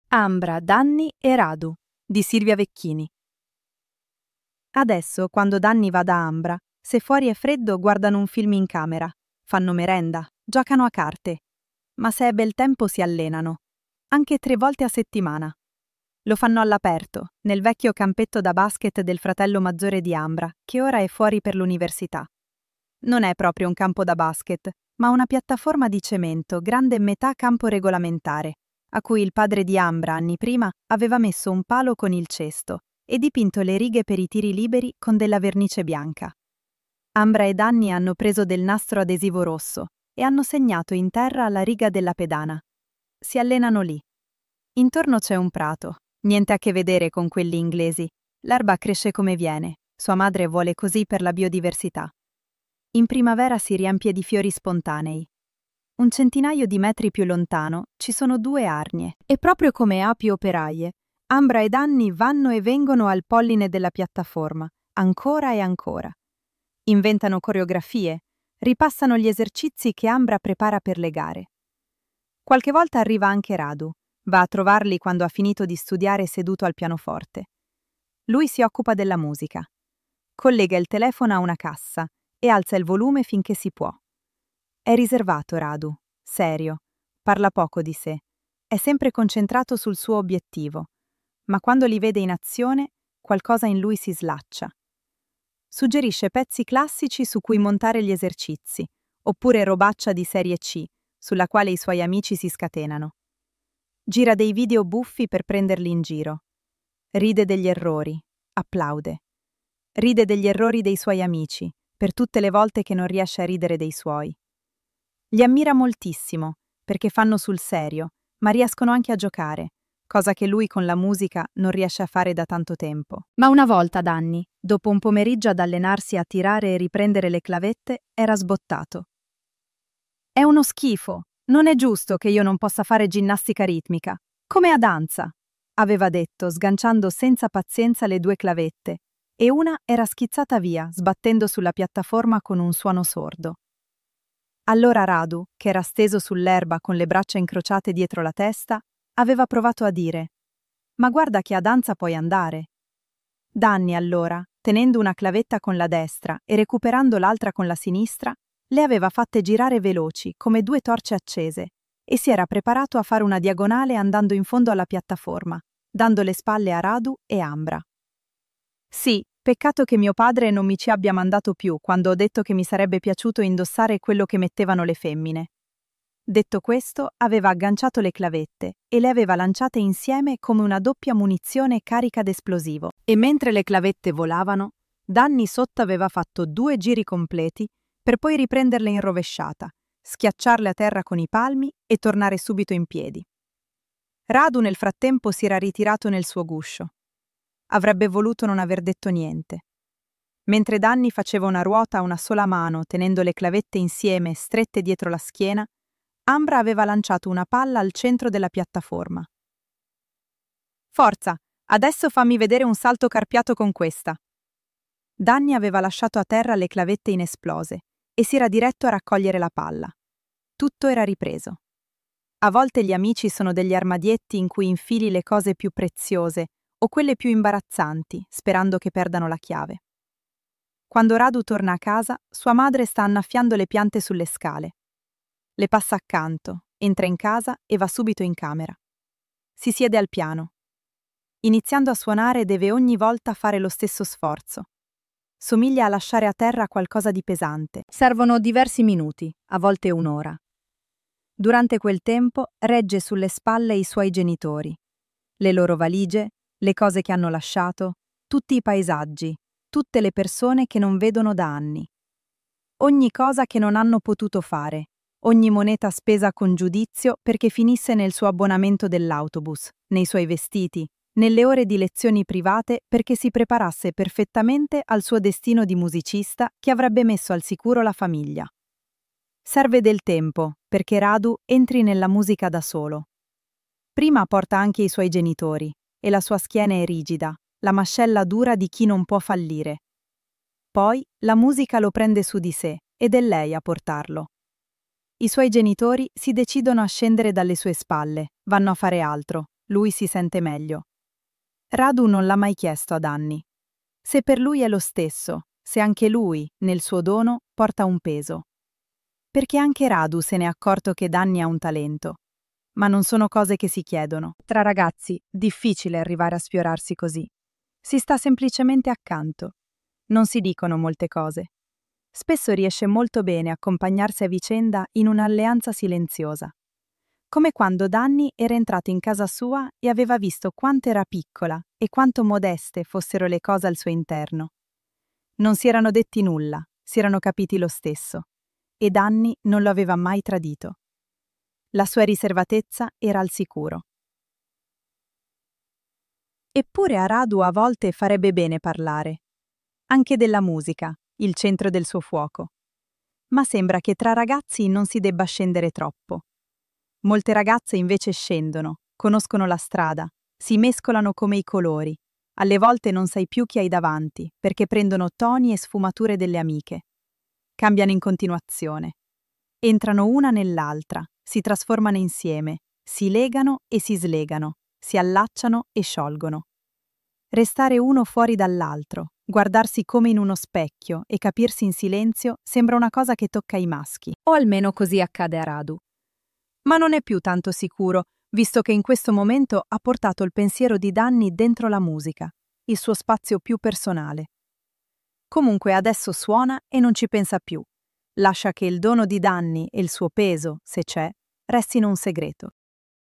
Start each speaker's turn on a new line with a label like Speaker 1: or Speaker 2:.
Speaker 1: Ambra, Danny e Radu di Silvia Vecchini. Adesso, quando Danny va da Ambra, se fuori è freddo guardano un film in camera, fanno merenda, giocano a carte. Ma se è bel tempo si allenano, anche 3 volte a settimana. Lo fanno all'aperto, nel vecchio campetto da basket del fratello maggiore di Ambra, che ora è fuori per l'università. Non è proprio un campo da basket, ma una piattaforma di cemento grande metà campo regolamentare, a cui il padre di Ambra anni prima aveva messo un palo con il cesto e dipinto le righe per i tiri liberi con della vernice bianca. Ambra e Danny hanno preso del nastro adesivo rosso e hanno segnato in terra la riga della pedana. Si allenano lì. Intorno c'è un prato, niente a che vedere con quelli inglesi. L'erba cresce come viene, sua madre vuole così per la biodiversità. In primavera si riempie di fiori spontanei. Un centinaio di metri più lontano ci sono 2 arnie e proprio come api operaie, Ambra e Danny vanno e vengono al polline della piattaforma, ancora e ancora. Inventano coreografie, ripassano gli esercizi che Ambra prepara per le gare. Qualche volta arriva anche Radu, va a trovarli quando ha finito di studiare seduto al pianoforte. Lui si occupa della musica. Collega il telefono a una cassa e alza il volume finché si può. È riservato Radu, serio, parla poco di sé, è sempre concentrato sul suo obiettivo, ma quando li vede in azione, qualcosa in lui si slaccia. Suggerisce pezzi classici su cui montare gli esercizi, oppure robaccia di serie C, sulla quale i suoi amici si scatenano. Gira dei video buffi per prenderli in giro. Ride degli errori, applaude. Ride degli errori dei suoi amici, per tutte le volte che non riesce a ridere dei suoi. Li ammira moltissimo, perché fanno sul serio, ma riescono anche a giocare, cosa che lui con la musica non riesce a fare da tanto tempo. Ma una volta Danny, dopo un pomeriggio ad allenarsi a tirare e riprendere le clavette, era sbottato. «È uno schifo, non è giusto che io non possa fare ginnastica ritmica, come a danza», aveva detto, sganciando senza pazienza le 2 clavette, e una era schizzata via, sbattendo sulla piattaforma con un suono sordo. Allora Radu, che era steso sull'erba con le braccia incrociate dietro la testa, aveva provato a dire: «Ma guarda che a danza puoi andare». Danny allora, tenendo una clavetta con la destra e recuperando l'altra con la sinistra, le aveva fatte girare veloci, come 2 torce accese, e si era preparato a fare una diagonale andando in fondo alla piattaforma, dando le spalle a Radu e Ambra. «Sì, peccato che mio padre non mi ci abbia mandato più quando ho detto che mi sarebbe piaciuto indossare quello che mettevano le femmine». Detto questo, aveva agganciato le clavette e le aveva lanciate insieme come una doppia munizione carica d'esplosivo. E mentre le clavette volavano, Danny sotto aveva fatto 2 giri completi per poi riprenderle in rovesciata, schiacciarle a terra con i palmi e tornare subito in piedi. Radu nel frattempo si era ritirato nel suo guscio. Avrebbe voluto non aver detto niente. Mentre Danny faceva una ruota a una sola mano, tenendo le clavette insieme strette dietro la schiena, Ambra aveva lanciato una palla al centro della piattaforma. «Forza, adesso fammi vedere un salto carpiato con questa». Danny aveva lasciato a terra le clavette inesplose e si era diretto a raccogliere la palla. Tutto era ripreso. A volte gli amici sono degli armadietti in cui infili le cose più preziose o quelle più imbarazzanti, sperando che perdano la chiave. Quando Radu torna a casa, sua madre sta annaffiando le piante sulle scale. Le passa accanto, entra in casa e va subito in camera. Si siede al piano. Iniziando a suonare deve ogni volta fare lo stesso sforzo. Somiglia a lasciare a terra qualcosa di pesante. Servono diversi minuti, a volte 1 ora. Durante quel tempo regge sulle spalle i suoi genitori, le loro valigie, le cose che hanno lasciato, tutti i paesaggi, tutte le persone che non vedono da anni. Ogni cosa che non hanno potuto fare, ogni moneta spesa con giudizio perché finisse nel suo abbonamento dell'autobus, nei suoi vestiti, nelle ore di lezioni private perché si preparasse perfettamente al suo destino di musicista che avrebbe messo al sicuro la famiglia. Serve del tempo perché Radu entri nella musica da solo. Prima porta anche i suoi genitori e la sua schiena è rigida, la mascella dura di chi non può fallire. Poi la musica lo prende su di sé ed è lei a portarlo. I suoi genitori si decidono a scendere dalle sue spalle, vanno a fare altro, lui si sente meglio. Radu non l'ha mai chiesto ad Annie. Se per lui è lo stesso, se anche lui, nel suo dono, porta un peso. Perché anche Radu se n'è accorto che Danny ha un talento. Ma non sono cose che si chiedono. Tra ragazzi, difficile arrivare a sfiorarsi così. Si sta semplicemente accanto. Non si dicono molte cose. Spesso riesce molto bene a accompagnarsi a vicenda in un'alleanza silenziosa. Come quando Danny era entrato in casa sua e aveva visto quanto era piccola e quanto modeste fossero le cose al suo interno. Non si erano detti nulla, si erano capiti lo stesso. E Danny non lo aveva mai tradito. La sua riservatezza era al sicuro. Eppure a Radu a volte farebbe bene parlare. Anche della musica, il centro del suo fuoco. Ma sembra che tra ragazzi non si debba scendere troppo. Molte ragazze invece scendono, conoscono la strada, si mescolano come i colori. Alle volte non sai più chi hai davanti, perché prendono toni e sfumature delle amiche. Cambiano in continuazione. Entrano una nell'altra, si trasformano insieme, si legano e si slegano, si allacciano e sciolgono. Restare uno fuori dall'altro, guardarsi come in uno specchio e capirsi in silenzio sembra una cosa che tocca ai maschi, o almeno così accade a Radu. Ma non è più tanto sicuro, visto che in questo momento ha portato il pensiero di Danny dentro la musica, il suo spazio più personale. Comunque adesso suona e non ci pensa più. Lascia che il dono di Danny e il suo peso, se c'è, restino un segreto.